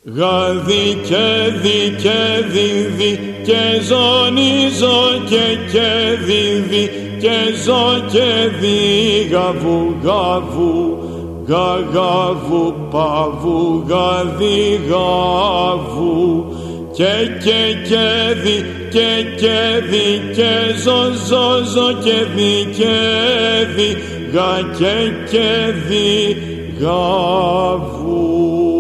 Γαδί και δι και δι και ζωνίζω και δι και ζω και δι γαβου γαβου γαβου παβου γαδι γαβου και δι και δι και ζω και δι γα και δι γαβου.